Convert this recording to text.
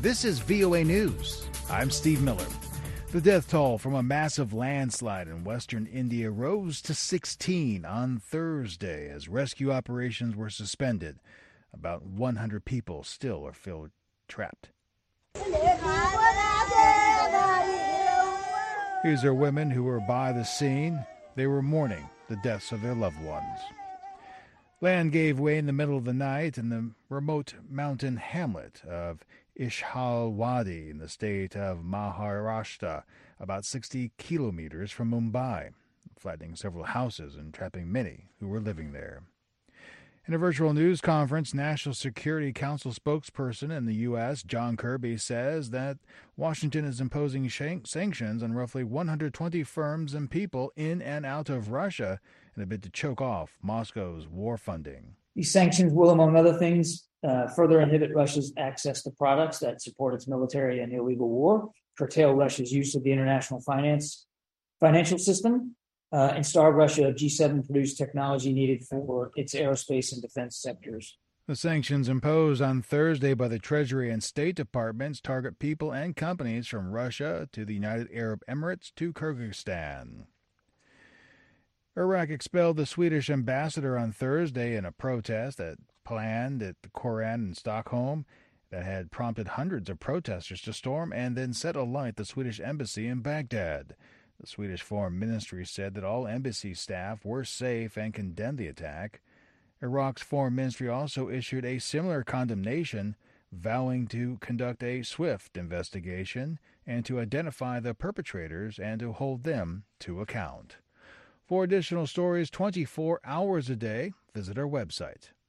This is VOA News. I'm Steve Miller. The death toll from a massive landslide in western India rose to 16 on Thursday as rescue operations were suspended. About 100 people still are feel trapped. These are women who were by the scene. They were mourning the deaths of their loved ones. Land gave way in the middle of the night in the remote mountain hamlet of Ishalwadi in the state of Maharashtra, about 60 kilometers from Mumbai, flattening several houses and trapping many who were living there. In a virtual news conference, National Security Council spokesperson in the U.S., John Kirby, says that Washington is imposing sanctions on roughly 120 firms and people in and out of Russia in a bid to choke off Moscow's war funding. These sanctions will, among other things, further inhibit Russia's access to products that support its military and illegal war, curtail Russia's use of the international financial system, and starve Russia of G7-produced technology needed for its aerospace and defense sectors. The sanctions imposed on Thursday by the Treasury and State Departments target people and companies from Russia to the United Arab Emirates to Kyrgyzstan. Iraq expelled the Swedish ambassador on Thursday in a protest that planned at the Koran in Stockholm that had prompted hundreds of protesters to storm and then set alight the Swedish embassy in Baghdad. The Swedish Foreign Ministry said that all embassy staff were safe and condemned the attack. Iraq's Foreign Ministry also issued a similar condemnation, vowing to conduct a swift investigation and to identify the perpetrators and to hold them to account. For additional stories 24 hours a day, visit our website,